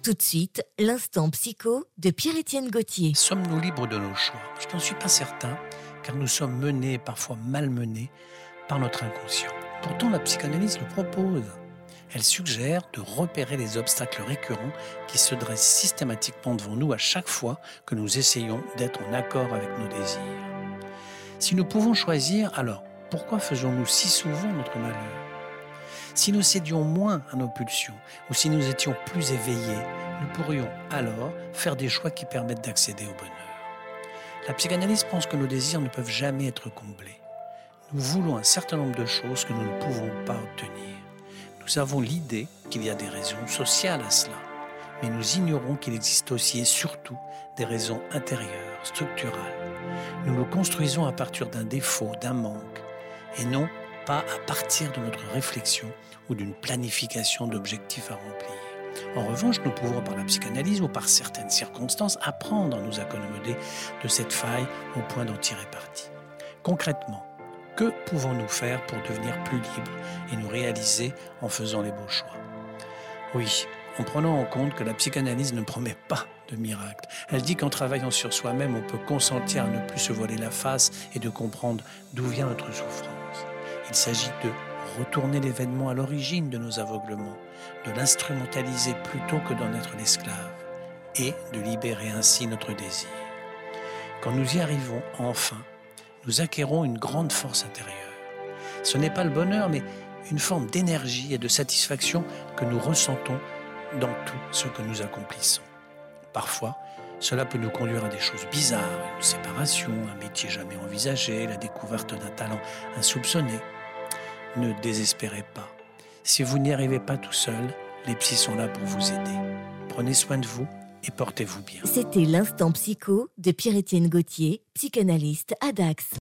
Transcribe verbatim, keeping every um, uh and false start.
Tout de suite, l'instant psycho de Pierre-Étienne Gauthier. Sommes-nous libres de nos choix ? Je n'en suis pas certain, car nous sommes menés, parfois malmenés, par notre inconscient. Pourtant, la psychanalyse le propose. Elle suggère de repérer les obstacles récurrents qui se dressent systématiquement devant nous à chaque fois que nous essayons d'être en accord avec nos désirs. Si nous pouvons choisir, alors pourquoi faisons-nous si souvent notre malheur ? Si nous cédions moins à nos pulsions ou si nous étions plus éveillés, nous pourrions alors faire des choix qui permettent d'accéder au bonheur. La psychanalyse pense que nos désirs ne peuvent jamais être comblés. Nous voulons un certain nombre de choses que nous ne pouvons pas obtenir. Nous avons l'idée qu'il y a des raisons sociales à cela, mais nous ignorons qu'il existe aussi et surtout des raisons intérieures, structurales. Nous nous construisons à partir d'un défaut, d'un manque, et non pas à partir de notre réflexion ou d'une planification d'objectifs à remplir. En revanche, nous pouvons par la psychanalyse ou par certaines circonstances apprendre à nous accommoder de cette faille au point d'en tirer parti. Concrètement, que pouvons-nous faire pour devenir plus libres et nous réaliser en faisant les beaux choix ? Oui, en prenant en compte que la psychanalyse ne promet pas de miracle. Elle dit qu'en travaillant sur soi-même, on peut consentir à ne plus se voiler la face et de comprendre d'où vient notre souffrance. Il s'agit de retourner l'événement à l'origine de nos aveuglements, de l'instrumentaliser plutôt que d'en être l'esclave, et de libérer ainsi notre désir. Quand nous y arrivons enfin, nous acquérons une grande force intérieure. Ce n'est pas le bonheur, mais une forme d'énergie et de satisfaction que nous ressentons dans tout ce que nous accomplissons. Parfois, cela peut nous conduire à des choses bizarres, une séparation, un métier jamais envisagé, la découverte d'un talent insoupçonné. Ne désespérez pas. Si vous n'y arrivez pas tout seul, les psys sont là pour vous aider. Prenez soin de vous et portez-vous bien. C'était l'instant psycho de Pierre-Étienne Gauthier, psychanalyste à Dax.